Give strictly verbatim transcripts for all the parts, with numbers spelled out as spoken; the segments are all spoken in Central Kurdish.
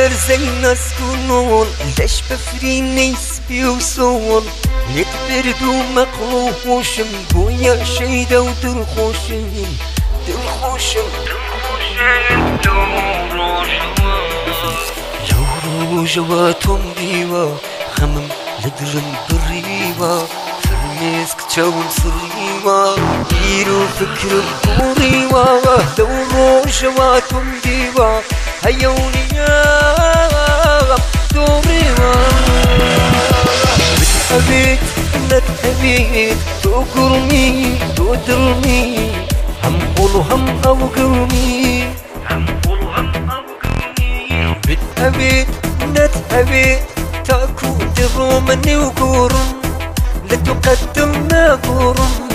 برزينا سكونون ليش بفريني سبي وصون يتبردو مقروشم بويا شيدا ودرخوشم درخوشم لورو جواتهم ديوا خمم لدرن بريوا فرميسك تشاون سريوا ديرو فكر بوريوا لورو جواتهم ديوا هيوني يا دوريوا بتحبيت نتحبيت تقرني تدرني هم قولوا هم أوقرني هم قولوا هم أوقرني بتحبيت نتحبيت تاكو درو مني وقرن لتقدمنا قرن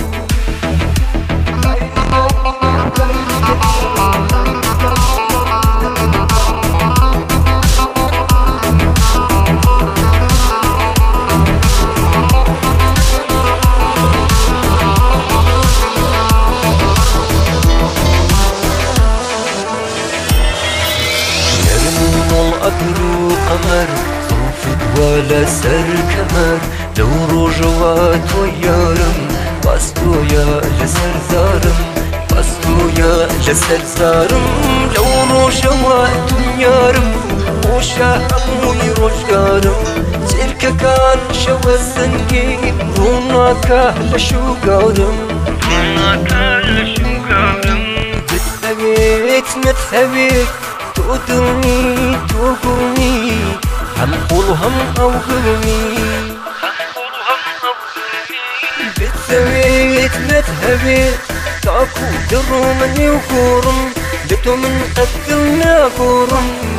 أدرو قمر صوفت ولا سر كمر دورو جوات ويارم بستو يا جسر زارم بستو يا جسر زارم دورو جوات ويارم وشا أموي رجارم تلك كان شوى الزنقين روناك لشو قارم روناك لشو قارم بتحبيت متحبيت تقدرني تقرني هم قولوا هم أوقرني بتثبت متهبت تاكو درو مني وقرن لتو من قدرنا قرن